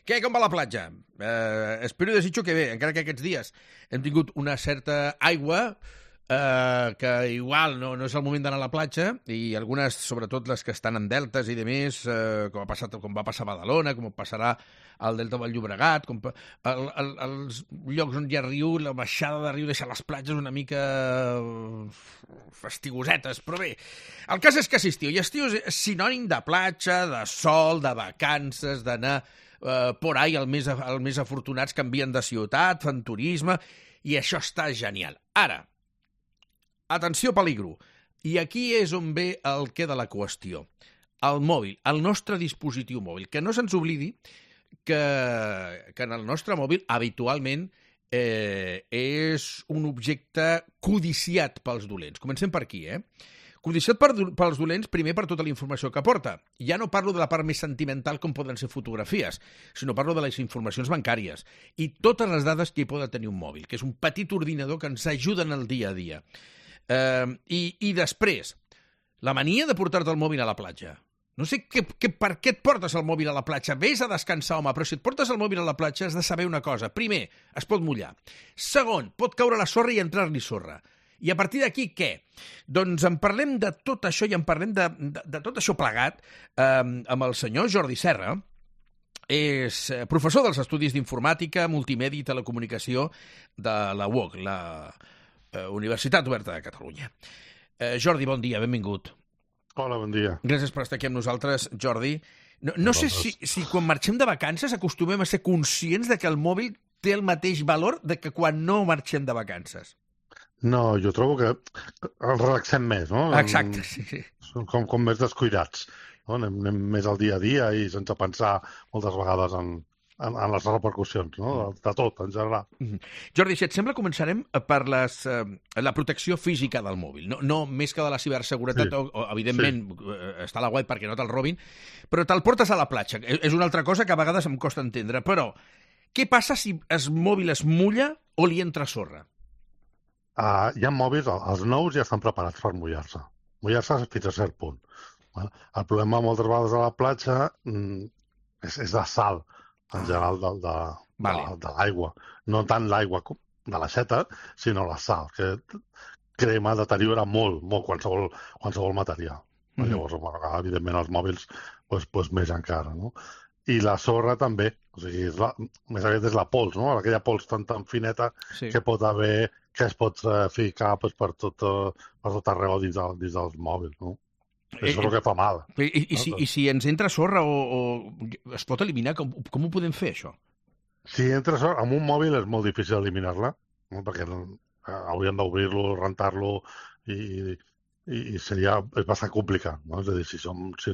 Què, com va la platja? Espero i desitjo que bé, encara que aquests dies hem tingut una certa aigua, que igual no és el moment d'anar a la platja, i algunes, sobretot les que estan en deltes i de més, com va passar a Badalona, com passarà al Delta del Llobregat, els llocs on hi ha riu, la baixada de riu deixa les platges una mica fastigosetes, però bé, el cas és que és estiu, i estiu és sinònim de platja, de sol, de vacances, d'anar por ahí, els més afortunats canvien de ciutat, fan turisme, i això està genial. Ara, atenció peligro, i aquí és on ve el què de la qüestió. El mòbil, el nostre dispositiu mòbil, que no se'ns oblidi que en el nostre mòbil habitualment és un objecte codiciat pels dolents. Comencem per aquí, Codiciat pels dolents, primer per tota la informació que aporta. Ja no parlo de la part més sentimental com poden ser fotografies, sinó parlo de les informacions bancàries i totes les dades que hi pot tenir un mòbil, que és un petit ordinador que ens ajuda en el dia a dia. I després, la mania de portar-te el mòbil a la platja. No sé per què et portes el mòbil a la platja. Ves a descansar, home, però si et portes el mòbil a la platja has de saber una cosa. Primer, es pot mullar. Segon, pot caure a la sorra i entrar-li sorra. I a partir d'aquí, què? Doncs en parlem de tot això i en parlem de tot això plegat amb el senyor Jordi Serra. És professor dels Estudis d'Informàtica, Multimèdia i Telecomunicació de la UOC, la Universitat Oberta de Catalunya. Jordi, bon dia, benvingut. Hola, bon dia. Gràcies per estar aquí amb nosaltres, Jordi. No sé si quan marxem de vacances acostumem a ser conscients de que el mòbil té el mateix valor de que quan no marxem de vacances. No, jo trobo que el relaxem més, no? Exacte, sí. Som com més descuidats, no? Anem més al dia a dia i sense pensar moltes vegades en les repercussions, no? De tot, en general. Jordi, si et sembla, començarem per la protecció física del mòbil. No més que de la ciberseguretat, sí. o evidentment, està a la web perquè no te'l robin, però te'l portes a la platja. És una altra cosa que a vegades em costa entendre. Però, què passa si el mòbil es mulla o li entra sorra? Hi ha mòbils, els nous ja estan preparats per mullar-se. Mullar-se fins a cert punt. El problema moltes vegades a la platja és la sal, en general, de l'aigua. No tant l'aigua de l'aixeta, sinó la sal, que crema, deteriora molt qualsevol material. Llavors, evidentment, els mòbils més encara, no? I la sorra també, o sigui, més aviat és la pols, no? Aquella pols tan fineta que pot haver, que es pot ficar per tot arreu dins dels mòbils, no? És el que fa mal. I si ens entra sorra o es pot eliminar, com ho podem fer, això? Si entra sorra, amb un mòbil és molt difícil eliminar-la, no? Perquè hauríem d'obrir-lo, rentar-lo i és bastant complicat, no? És a dir, si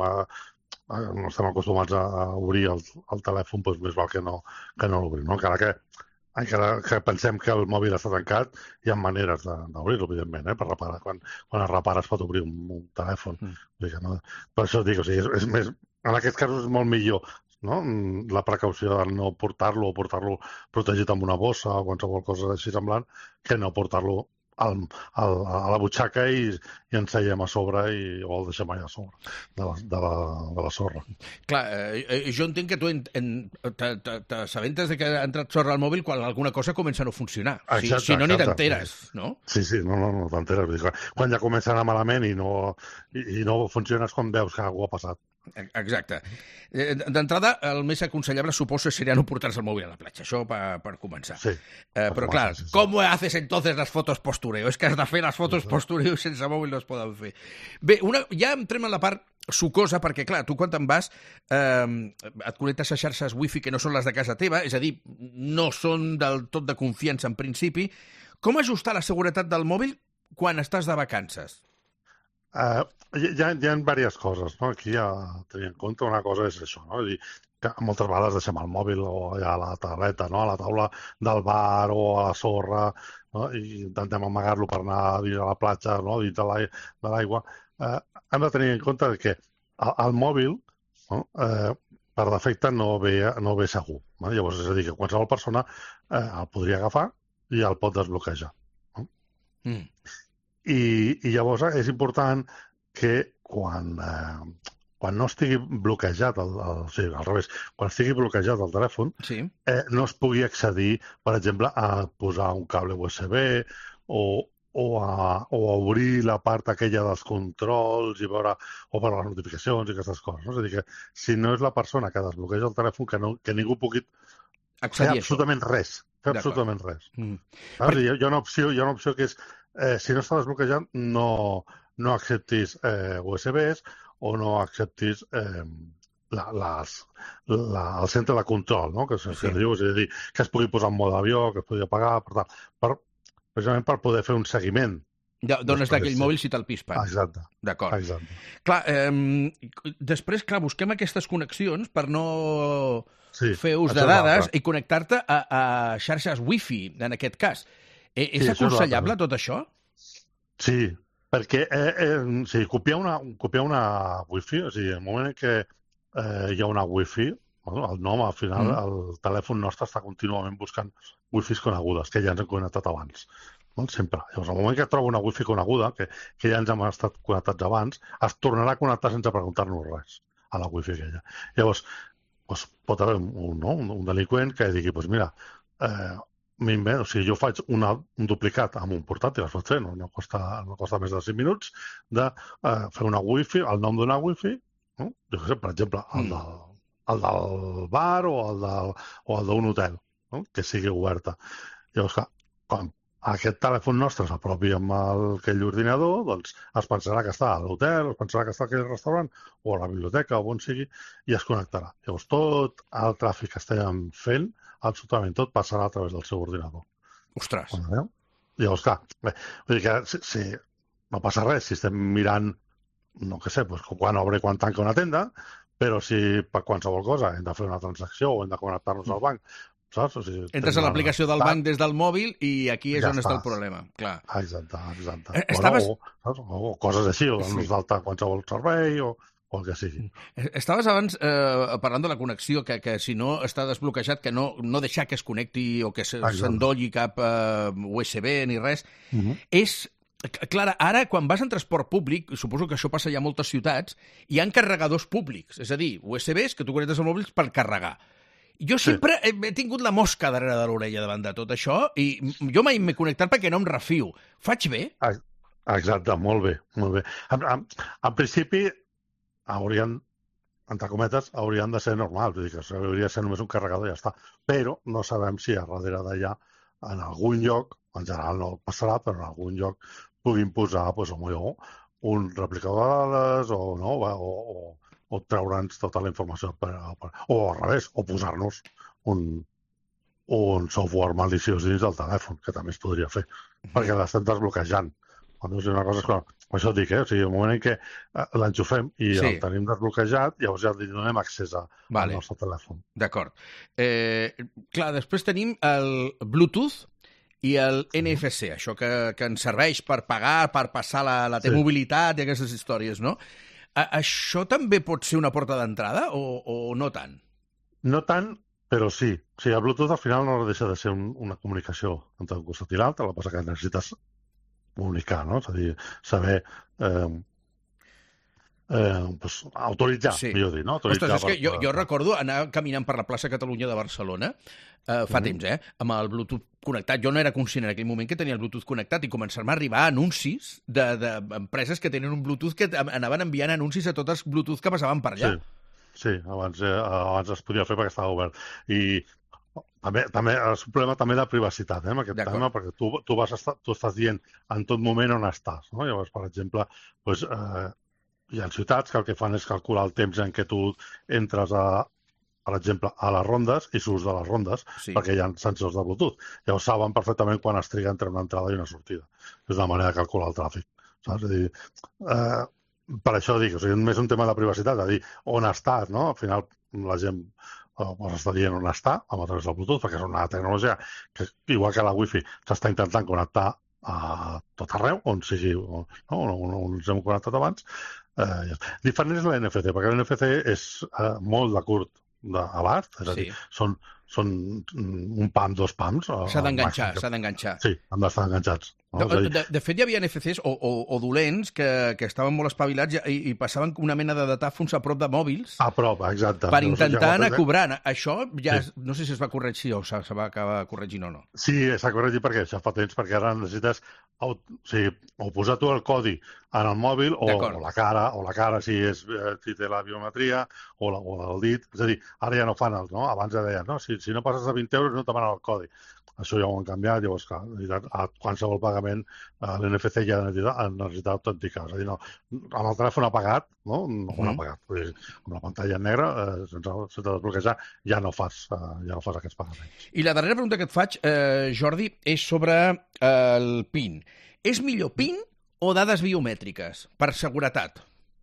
no estem acostumats a obrir el telèfon, doncs més val que no l'obrim, no? Encara que pensem que el mòbil està tancat, hi ha maneres d'obrir-lo, evidentment, per reparar. Quan es repara es pot obrir un telèfon. Per això dic, és més, en aquest cas és molt millor, no? La precaució de no portar-lo o portar-lo protegit amb una bossa o qualsevol cosa així semblant, que no portar-lo a la butxaca i ens seiem a sobre o el deixem allà a sobre de la sorra. Clar, jo entenc que tu t'assabentes de que ha entrat sorra al mòbil quan alguna cosa comença a no funcionar. Si no, ni t'enteres, no? Sí, no t'enteres. Quan ja comença a anar malament i no funciona és quan veus que alguna cosa ha passat. Exacte. D'entrada, el més aconsellable suposo seria no portar-se el mòbil a la platja, això per començar. Sí. Però clar, ¿cómo haces entonces las fotos postureo? És que has de fer les fotos postureo i sense mòbil no es poden fer. Bé, ja entrem en la part sucosa, perquè clar, tu quan te'n vas et connectes a xarxes wifi que no són les de casa teva, és a dir, no són del tot de confiança en principi. Com ajustar la seguretat del mòbil quan estàs de vacances? Hi ha diverses coses, no? Aquí ja tenir en compte una cosa és això, no? És dir, que moltes vegades deixem el mòbil o allà a la tauleta, no? A la taula del bar o a la sorra, no? I intentem amagar-lo per anar a la platja, no? Dins de l'aigua. Hem de tenir en compte que el mòbil, no? Per defecte no ve segur, no? Llavors, és a dir, que qualsevol persona el podria agafar i el pot desbloquejar, no? I llavors és important que quan quan no estigui bloquejat, sí, al revés, quan estigui bloquejat el telèfon, Sí. no es pugui accedir, per exemple, a posar un cable USB o a obrir la part aquella dels controls i veure, o veure les notificacions i aquestes coses. No? És a dir, que si no és la persona que desbloqueja el telèfon, que ningú pugui fer Accedir a això. absolutament res. Fer D'acord. absolutament res. Mm. Hi ha una opció que és, si no està desbloquejat, no acceptis USBs o no acceptis el centre de control, no? Que se diu, és a dir, que es pugui posar en mode avió, que es pugui apagar, precisament per poder fer un seguiment. D'on està aquell mòbil si te'l pispen. Exacte. D'acord. Exacte. Clar, després, busquem aquestes connexions per no fer ús de dades i connectar-te a xarxes wifi, en aquest cas. És aconsellable tot això? Sí, perquè copiar una wifi, o sigui, el moment en què hi ha una wifi, el nom, al final, el telèfon nostre està contínuament buscant wifis conegudes, que ja ens han connectat abans. Sempre. Llavors, al moment que trobo una wifi coneguda, que ja ens hem estat connectats abans, es tornarà a connectar sense preguntar-nos res a la wifi aquella. Llavors, pot haver un delinqüent que digui, mira, o sigui, jo faig un duplicat amb un portàtil, es pot fer, no costa més de 5 minuts, de fer una wifi, el nom d'una wifi, no? Jo què sé, per exemple, el del bar o el d'un hotel, no? Que sigui oberta. Llavors, clar, quan aquest telèfon nostre s'apropi amb aquell ordinador, doncs es pensarà que està a l'hotel, es pensarà que està a aquell restaurant o a la biblioteca o on sigui i es connectarà. Llavors, tot el tràfic que estem fent, absolutament tot, passarà a través del seu ordinador. Ostres! Llavors, clar, vull dir que si no passa res, si estem mirant, no què sé, quan obre i quan tanca una tenda, però si per qualsevol cosa hem de fer una transacció o hem de connectar-nos al banc, saps? O sigui, entres a l'aplicació del banc des del mòbil i aquí és on està el problema. Clar. Exacte. O coses així, o donar-nos d'alta qualsevol servei o el que sigui. Estaves abans parlant de la connexió, que si no està desbloquejat, que no deixar que es connecti o que s'endolli cap USB ni res. És... Clara, ara, quan vas en transport públic, suposo que això passa ja a moltes ciutats, hi ha carregadors públics, és a dir, USBs que tu connectes al mòbil per carregar. Jo sempre he tingut la mosca darrere de l'orella davant de tot això i jo mai m'he connectat perquè no em refio. Faig bé? Exacte, molt bé. En principi, entre cometes, haurien de ser normals, vull dir que hauria de ser només un carregador i ja està. Però no sabem si a darrere d'allà, en algun lloc, en general no passarà, però en algun lloc puguin posar un replicador de dades o treure'ns tota la informació o al revés, o posar-nos un software maliciós dins del telèfon, que també es podria fer, perquè l'estem desbloquejant. Una cosa és clar, per això et dic, o sigui, el moment en què l'enxufem i el tenim desbloquejat, llavors ja li donem accés al nostre telèfon. D'acord. Clar, després tenim el Bluetooth i el NFC, això que ens serveix per pagar, per passar la T-mobilitat i aquestes històries, no? Això també pot ser una porta d'entrada o no tant? No tant, però sí. O sigui, el Bluetooth al final no deixa de ser una comunicació entre un costat i l'altre, el que passa que necessites comunicar, no? És a dir, saber autoritzar, millor dir, no? Ostres, és que jo recordo anar caminant per la plaça Catalunya de Barcelona fa temps, amb el Bluetooth connectat. Jo no era conscient en aquell moment que tenia el Bluetooth connectat i començar-me a arribar anuncis d'empreses que tenen un Bluetooth que anaven enviant anuncis a tots els Bluetooth que passaven per allà. Sí, abans es podia fer perquè estava obert. I també és un problema també de privacitat, amb aquest tema, perquè tu estàs dient en tot moment on estàs, no? Llavors, per exemple, hi ha ciutats que el que fan és calcular el temps en què tu entres per exemple, a les rondes i surts de les rondes, perquè hi ha sensors de Bluetooth. Llavors saben perfectament quan es triga entre una entrada i una sortida. És una manera de calcular el tràfic. Saps? És a dir, per això dic, o sigui, només un tema de privacitat, és a dir, on estàs, no? Al final la gent està dient on està, a través del Bluetooth, perquè és una tecnologia que, igual que la Wi-Fi, s'està intentant connectar a tot arreu, on sigui, on ens hem connectat abans. Diferent és l'NFC, perquè l'NFC és molt de curt d'abast, és a dir, són un pam, 2 pams. S'ha d'enganxar. Sí, han d'estar enganxats. No? De fet, hi havia NFCs o dolents que estaven molt espavilats i passaven una mena de datàfons a prop de mòbils a prop, exacte. per intentar anar cobrant. Això ja no sé si es va corregir o se va acabar corregint o no. Sí, s'ha corregit perquè això fa temps, perquè ara necessites o posar tu el codi en el mòbil o la cara si té la biometria o el dit. És a dir, ara ja no fan els, no? Abans ja deien, no? Si no passes de 20 euros no et demanen el codi. Això ja ho han canviat, llavors, clar, a qualsevol pagament l'NFC ja ha necessitat autenticar. És a dir, no, amb el telèfon apagat, no ho han apagat. Amb la pantalla negra, sense desbloquejar, ja no fas aquests pagaments. I la darrera pregunta que et faig, Jordi, és sobre el PIN. És millor PIN o dades biomètriques, per seguretat?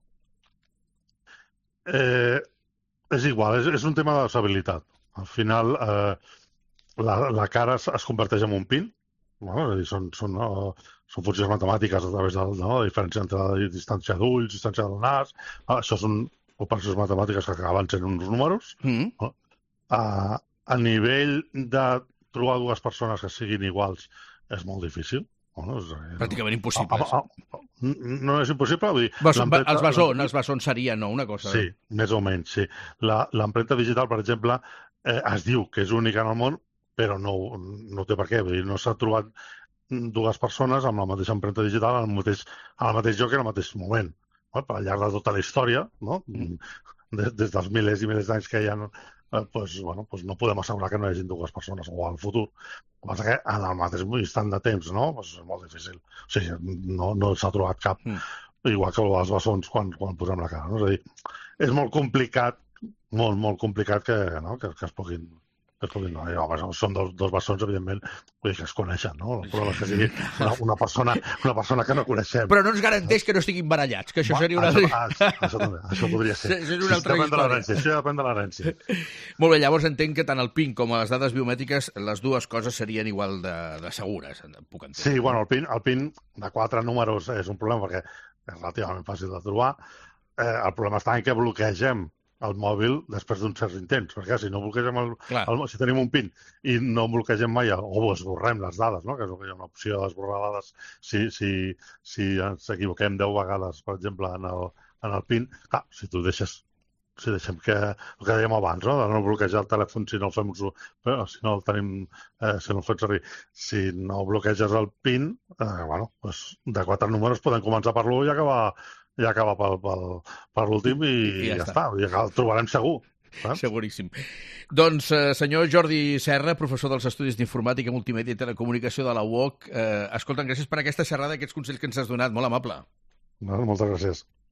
És igual, és un tema d'usabilitat. Al final, la cara es converteix en un PIN, no? És a dir, són funcions matemàtiques a través de la diferència entre la distància d'ulls, distància del nas. Això són operacions matemàtiques que acaben sent uns números. No? A nivell de trobar dues persones que siguin iguals és molt difícil. Bueno, pràcticament impossible. No és impossible. Vull dir, els bessons serien, no? Una cosa. Sí, més o menys, sí. L'empremta digital, per exemple, es diu que és única en el món, però no té per què. Vull dir, no s'ha trobat dues persones amb la mateixa empremta digital al mateix lloc i al mateix moment. Al llarg de tota la història, no? Des dels milers i milers d'anys que hi ha, no podem assegurar que no hi hagi dues persones o al futur. El que passa que en el mateix instant de temps, no? És molt difícil. O sigui, no s'ha trobat cap. Igual que els bessons quan posem la cara. No? És a dir, és molt complicat, molt complicat que es puguin... Són dos bessons, evidentment, que es coneixen, no? Però que sigui una persona que no coneixem. Però no ens garanteix que no estiguin barallats, que això seria una... Això també, això podria ser. És una altra història. Això depèn de l'herència. Molt bé, llavors entenc que tant el PIN com les dades biomètriques, les dues coses serien igual de segures, puc entendre. Sí, bueno, el PIN de 4 números és un problema perquè és relativament fàcil de trobar. El problema està en què bloquegem el mòbil després d'uns certs intents, perquè si no bloquegem si tenim un PIN i no bloquegem mai o esborrem les dades, no? Que és hi ha una opció d'esborrar dades si ens equivoquem 10 vegades, per exemple, en el PIN. Clar, si deixem que el que dèiem abans, no? De no bloquejar el telèfon si no el fem servir. Si no bloqueges el PIN, de 4 números podem començar per l'1 i acabar per l'últim i ja està. Ja el trobarem segur. Seguríssim. Doncs, senyor Jordi Serra, professor dels Estudis d'Informàtica, Multimèdia i Telecomunicació de la UOC, escolta'm, gràcies per aquesta xerrada, aquests consells que ens has donat, molt amable. Moltes gràcies.